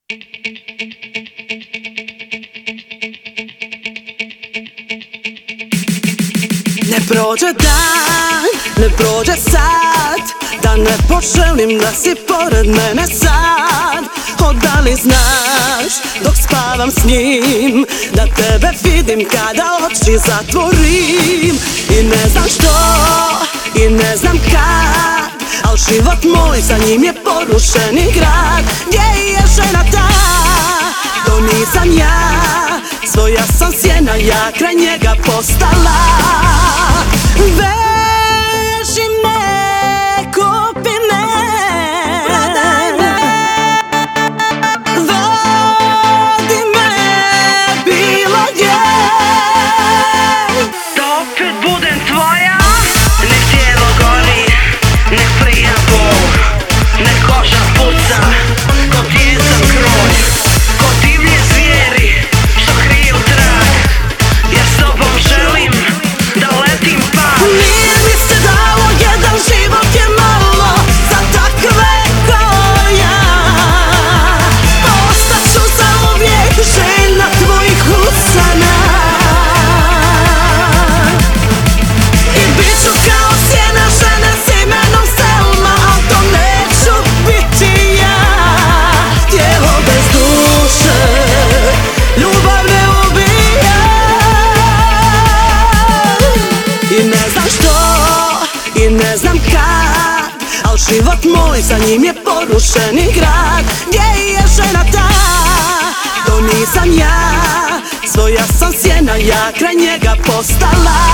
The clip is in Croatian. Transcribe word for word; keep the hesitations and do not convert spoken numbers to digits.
Ne prođe dan, ne prođe sat, da ne poželim da si pored mene sad. O, da li znaš, dok spavam s njim, da tebe vidim kada oči zatvorim. I ne znam što, i ne znam kad, al život moj sa njim je porušeni grad. Gdje je žena ta? To nisam ja, svoja sam sjena, ja kraj njega postala. Veži me, kupi me, prodaj me, vodi me bilo gdje. Da opet budem tvoja, nek tijelo gori, nek prija bol, nek koža puca, ko tijesan kroj, ko divlje zvijeri što kriju trag. Ja s tobom želim da letim pad. Nije mi se dalo, jedan život je malo za takve ko ja. Ostat ću zauvijek željna tvojih usana i bit ću kao sjena žene s imenom Selma, al to neću biti ja. Tijelo bez duše, ljubav ne ubija. I ne znam što, i ne znam kad, al život moj sa njim je porušeni grad. Gdje je žena ta? To nisam ja, svoja sam sjena, ja kraj njega postala.